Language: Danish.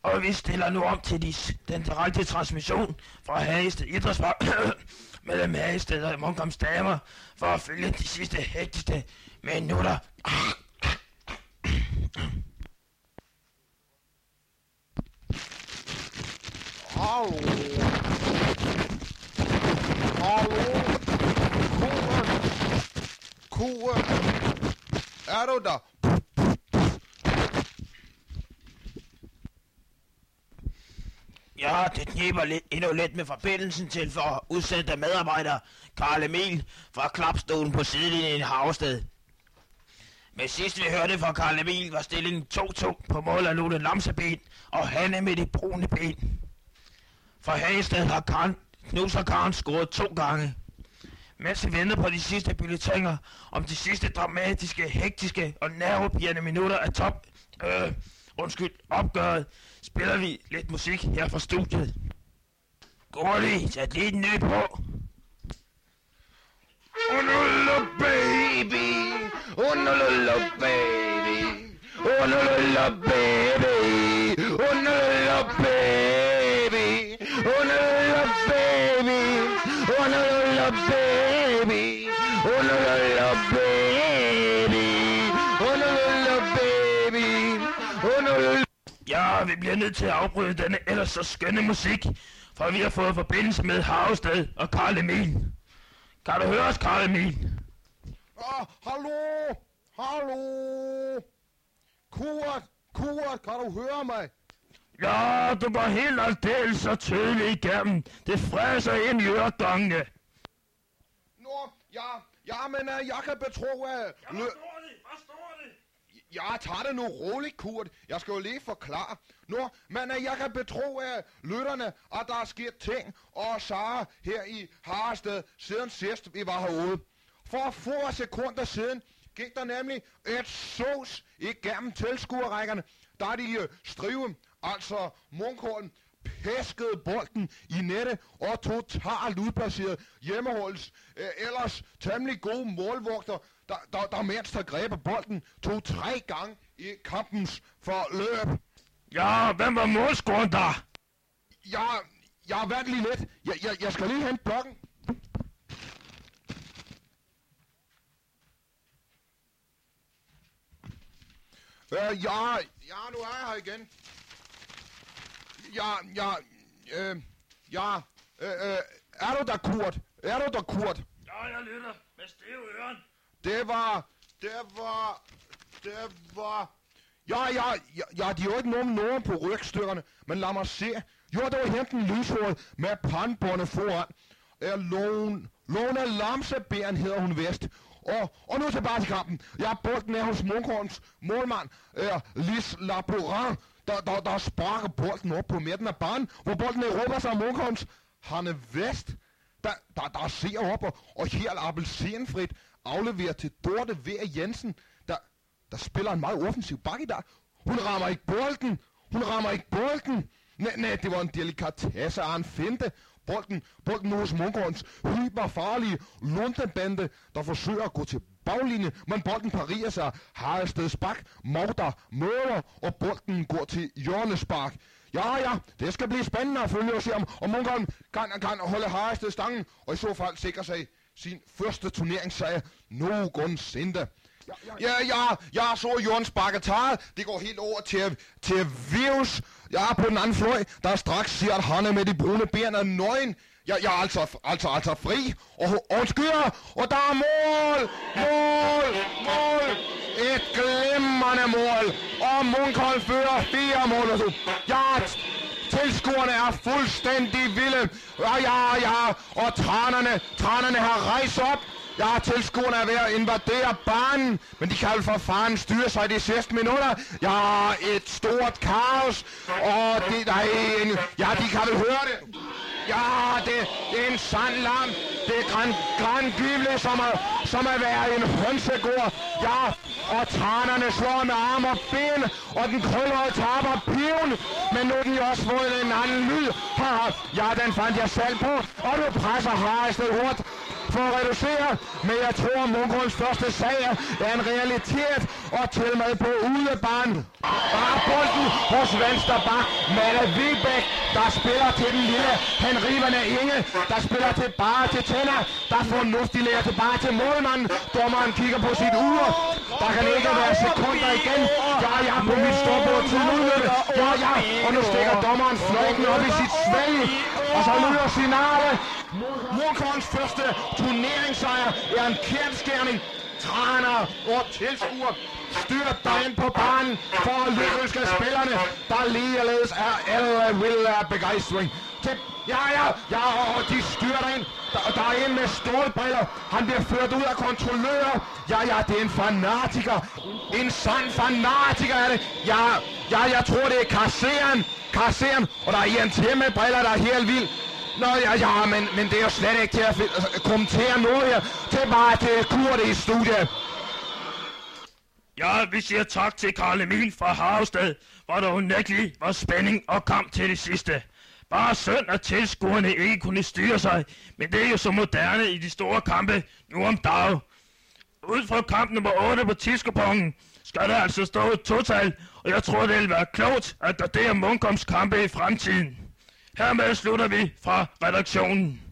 Og vi stiller nu om til den direkte transmission fra Hagested Idrætspark mellem Hagested og Munkholms Damer for at følge de sidste hektiske minutter. Hallo? Hallo? Kue? Er du der? Ja, det kniber endnu lidt med forbindelsen til for udsendte medarbejder Karl Emil fra klapstolen på sidelinjen i Havsted. Men sidst vi hørte fra Karl Emil var stillingen 2-2 på mål af Lone Lamseben og Hanne med de brune ben. For Hagested har Knuser Karen scoret 2 gange. Mens vi venter på de sidste bulletiner om de sidste dramatiske, hektiske og nervepirrende minutter af opgøret, spiller vi lidt musik her fra studiet. Gurli, sæt lige den nye på. Oh no, little baby. Oh no, little baby. Oh no, little baby. Oh no, little baby. Oh no, little baby. Oh no, little baby. Oh no, little baby. Oh no, little baby. Oh no, little... Ja, vi bliver nødt til at afbryde denne ellers så skønne musik, for vi har fået forbindelse med Havsted og Karl Emil. Kan du høre os, Karl Emil? Hallo? Hallo? Kurt, kan du høre mig? Ja, du går helt aldeles så tydeligt igennem. Det fræser ind i øregangene. Nå, ja, men jeg kan betro af... Hvad står det? Jeg tager det nu roligt, Kurt. Jeg skal jo lige forklare. Nå, men jeg kan betro af lytterne, at der er sket ting og sager her i Harested, siden sidst vi var herude. For få sekunder siden gik der nemlig et sos igennem tilskuerrækkerne, der de strive, altså Munkholm, pæskede bolden i nettet og totalt udplaceret hjemmeholdets ellers temmelig gode målvogter, der mens der greb bolden 2-3 gange i kampens forløb. Ja, hvem var målscoren der? Jeg vandt lige lidt. Jeg skal lige hente blokken. Nu er jeg her igen. Er du der, Kurt? Ja, jeg lytter med stive øren. Det var... Ja, de er jo ikke nogen på rygstykkerne, men lad mig se. Jo, det var henten lyshåret med pandbåndet foran. Lone Lamseben hedder hun vist. Og nu tilbage til kampen. Ja, bolden er hos Munkholms målmand, Lis Labourant, der sparker bolden op på midten af banen, hvor bolden råber sig af Munkholms Hanne Vest, der ser op og helt appelsinfrit afleverer til Dorte V. Jensen, der spiller en meget offensiv bak i dag. Hun rammer ikke bolden. Nej, det var en delikatesse af en finte. Bolden nu hos Munkholms hyperfarlige Lundebande, der forsøger at gå til baglinjen, men bolden parier sig Haresteds bak, Magda møder, og bolden går til hjørnespark. Ja, det skal blive spændende at følge og se, om Munkholm kan holde Harested stangen, og i så fald sikre sig sin første turneringssejr nogensinde. Ja, så Jørgens Bakketal. Det går helt over til Virus. Ja, på den anden fløj, der straks siger, at han er med de brune ben er nøgen. Ja, altså fri. Og skyder, og der er mål! Et glimrende mål. Og Munkholm fører 4 mål. Ja, tilskuerne er fuldstændig vilde. Ja, og tranerne har rejst op. Ja, tilskuerne er ved at invadere banen, men de kan jo for fanden styre sig de sidste minutter. Ja, et stort kaos, og de kan vel høre det. Ja, det er en sand larm. Det er Gran Gyble, som er været en hønsegård. Ja, og tranerne slår med arm og ben, og den krøllede taber piven. Men nu er den jo også fået en anden lyd. Ja, den fandt jeg selv på, og nu presser Harested hårdt for reduceret, men jeg tror, at Munkholms første sejr er en realitet, og til med på udebanen. Bare bolden hos venstre bak, Malle Vibæk, der spiller til den lille Henriven af Inge, der spiller tilbage til Tænder, der fornuftigt lærer tilbage til målmanden. Dommeren kigger på sit ur, der kan ikke være sekunder igen. Ja, på mit stopbord til udløbet. Ja, og nu stikker dommeren fløjten op i sit svælg, og så lyder signalet. Munkholms første turneringssejr er en kendsgerning. Træner og tilskuer styrter ind på banen for at lykkeønske spillerne, der ligeledes er alle vilde af begejstring. Ja, og de styrter ind. Der er en med stålbriller. Han bliver ført ud af kontrollører. Ja, det er en fanatiker. En sand fanatiker er det. Ja, jeg tror det er kasseren. Og der er en til med briller, der er helt vild. Nå, ja, men det er jo slet ikke til at kommentere noget her. Tilbage til Kurt i studiet. Ja, vi siger tak til Karl Emil fra Harvested, hvor der unægteligt var spænding og kamp til det sidste. Bare synd, at tilskuerne ikke kunne styre sig, men det er jo så moderne i de store kampe nu om dagen. Ud fra kamp nummer 8 på Tiskepongen skal der altså stå et total, og jeg tror, det vil være klogt at gardere Munkholms kampe i fremtiden. Hermed slutter vi fra redaktionen.